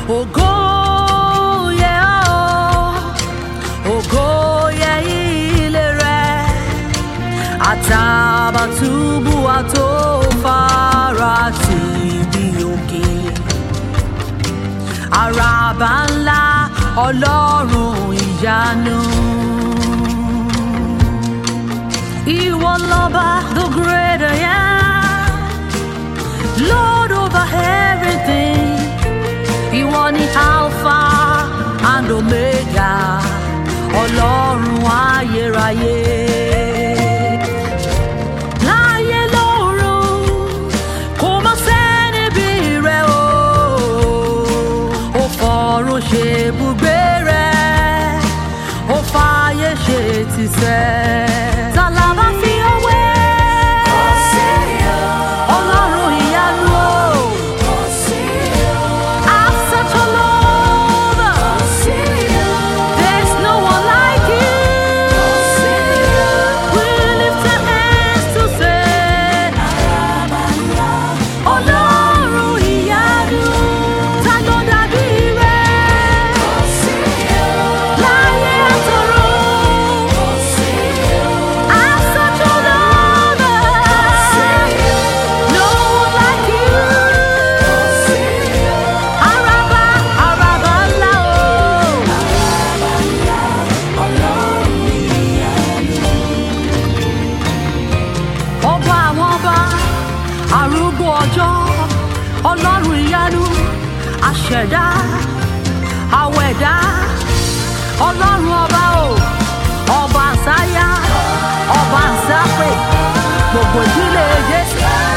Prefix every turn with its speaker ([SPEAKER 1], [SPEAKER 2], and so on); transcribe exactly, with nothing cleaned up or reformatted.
[SPEAKER 1] ògo yẹ ọ́, ògo yẹ ilé rẹ̀, Àtàbàtúbú àtòfara tì bí òkè. Àràbà ńlá Ọlọ́run ìyanu. Ìwọ lọ́ba, the great I am, Lord over everything. Ìwọ ni Alpha and Omega, Ọlọ́run ayérayé. Láyé lọ́run, kò má sẹ́ni bí rẹ o. Ó fọ̀run ṣe ibùgbé rẹ̀, ó fàyè ṣe tìsẹ̀. Ta la bá fi ọ́ wé? Kò sí o. Ọlọ́run ìyanu o. Kò sí o. I've such a love. Kò sí o. There's no one like you. Kò sí o. We lift our hands to say, Àràbàlá. Ọlọ́run ìyanu. Ta ló dàbí rẹ̀? Kò sí o. Láyé àtọ̀run. Kò sí o. I'm such a lover. Kò sí o. No one like you. Kò sí o. Àràbà, àràbà ńlá o. Àràbàlá. Ọlọ́run ìyanu. Ọba àwọn ọba, arúgbó ọjọ́, Ọlọ́run ìyanu, aṣẹ̀dá, àwẹ̀dá, Ọlọ́run ọba o, ọba àsáyá, ọba àsápè, gbogbo ìdílé Jésù.